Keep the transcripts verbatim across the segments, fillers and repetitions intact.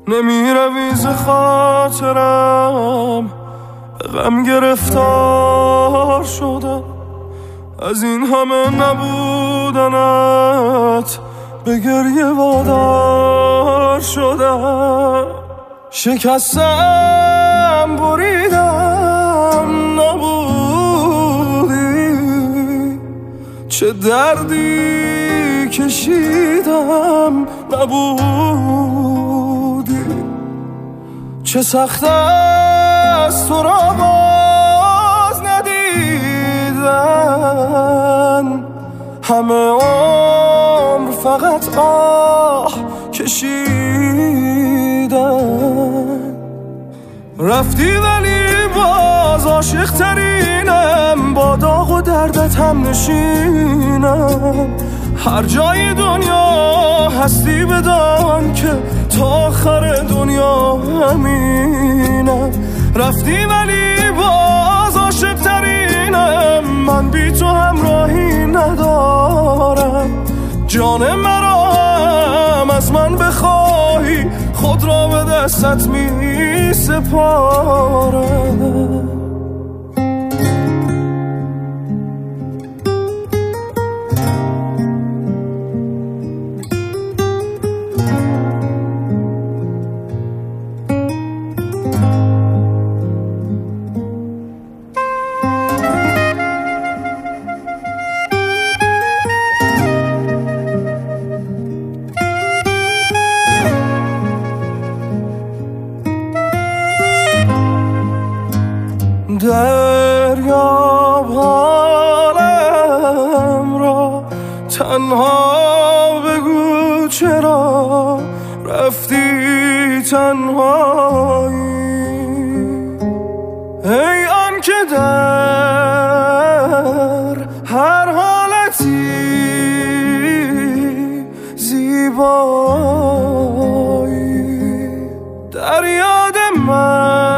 نمیروی ز خاطرم، به غم گرفتار شدم. از این همه نبودنت به گریه وادار شدم. شکستم بریدم نبودی، چه دردی کشیدم نبودی. چه سخت است تو را باز ندیدن، همه عمر فقط آه کشیدن. رفتی ولی باز عاشق ترینم، با داغ و دردت هم نشینم. هر جای دنیا هستی بدان که تا آخر دنیا همینم. رفتی ولی باز عاشق ترینم، من بی تو همراهی ندارم. جان مرا هم از من بخواهی، خود را به دستت می سپارم. دریاب حالم را تنها بگو، چرا رفتی تنهایی؟ ای آن که در هر حالتی زیبایی، در یاد من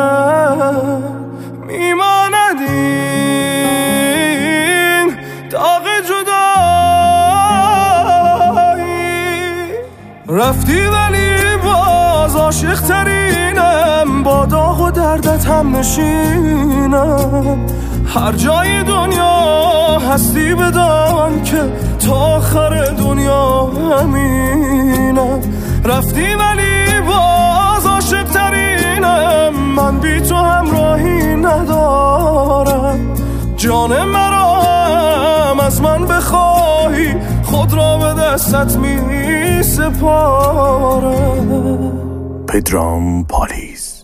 رفتی ولی باز عاشق ترینم، با داغ و دردت هم نشینم. هر جای دنیا هستی بدان که تا آخر دنیا همینم. رفتی ولی باز عاشق ترینم، من بی تو همراهی ندارم. جان مرا هم از من بخواهی، خود را به دستت می سپارم. پدرام پالیز.